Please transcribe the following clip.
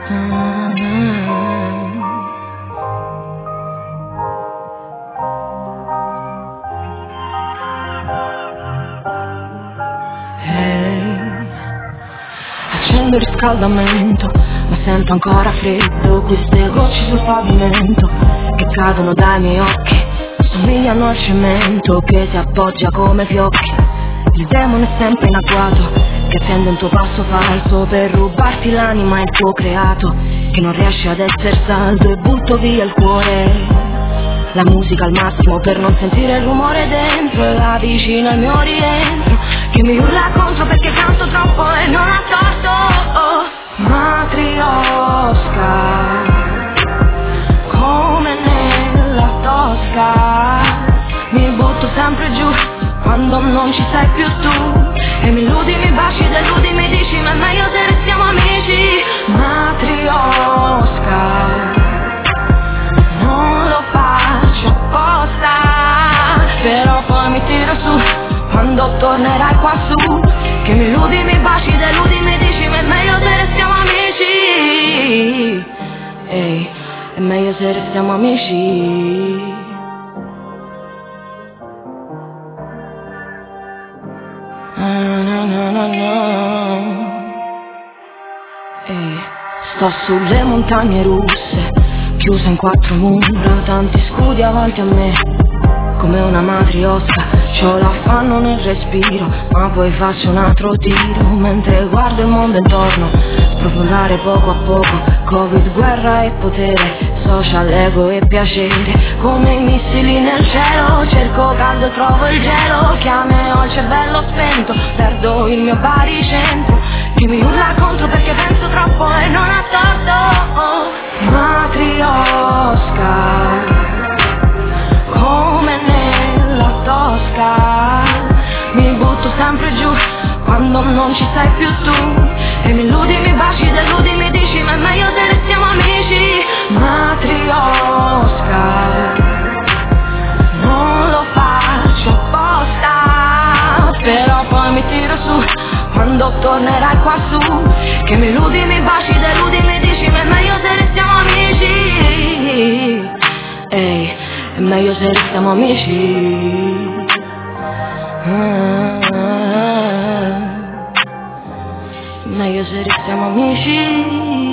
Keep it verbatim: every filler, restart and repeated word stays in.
Accendo il riscaldamento, ma sento ancora freddo. Queste gocce sul pavimento che cadono dai miei occhi somigliano al cemento che si appoggia come fiocchi. Il demone è sempre in agguato che attende un tuo passo falso per rubarti l'anima e il tuo creato, che non riesce ad essere saldo, e butto via il cuore. La musica al massimo per non sentire il rumore dentro, e la vicina al mio rientro che mi urla contro perché canto troppo e non ha torto. Oh, matriosca, come nella tosca, mi butto sempre giù quando non ci sei più tu, e mi illudi, mi baci, deludi, mi dici ma è meglio se restiamo amici. Matriosca, non lo faccio apposta, però poi mi tiro su quando tornerai qua su, che mi illudi, mi baci, deludi, mi dici ma è meglio se restiamo amici. Ehi, è meglio se restiamo amici. No, no, no, no, no. Ehi, sto sulle montagne russe, chiusa in quattro mura, tanti scudi avanti a me, come una matriosca. C'ho l'affanno nel respiro, ma poi faccio un altro tiro, mentre guardo il mondo intorno sprofondare poco a poco. Covid, guerra e potere, social, ego e piacere, come i missili nel cielo. Cerco caldo, trovo il gelo, chiame ho il cervello spento, perdo il mio baricentro che mi urla contro perché penso troppo e non ha torto. Oh, matriosca, come nella tosca, mi butto sempre giù quando non ci sei più tu, e mi illudi, mi baci, deludi, mi dici ma è meglio se restiamo amici. Matriosca, non lo faccio apposta, però poi mi tiro su quando tornerai qua su, che mi illudi, mi baci, deludi, mi dici ma è meglio se restiamo amici. Ehi, è meglio se restiamo amici. Ah, meglio se restiamo amici.